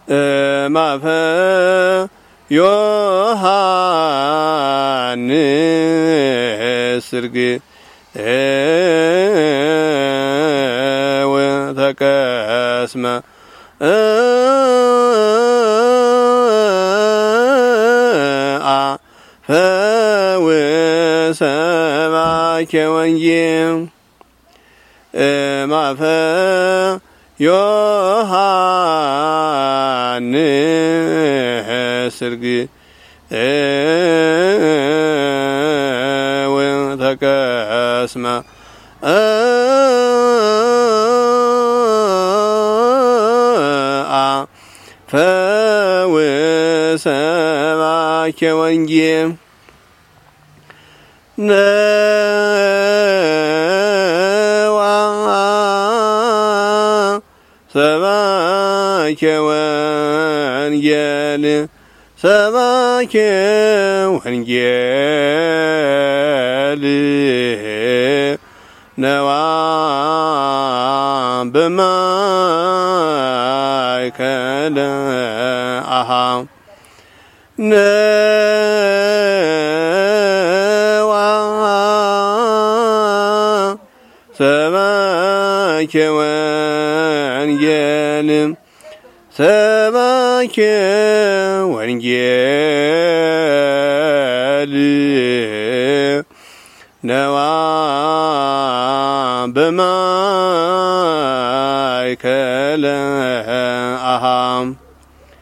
ማፈ ዮሐንስ ስርግ ወተቀስመ ፈወሰባኬ ወንጌል ማፈ ዮሐንስ ስርግ ወተቀስመ ፈወሰባኬ ወንጌል ነዋ ሰባኬ ወንጌል ሰባኬ ወንጌል ነዋ በማእከለ አሃ ነዋ ሰባኬ ወንጌል ሰባኬ ወንጌል ነዋ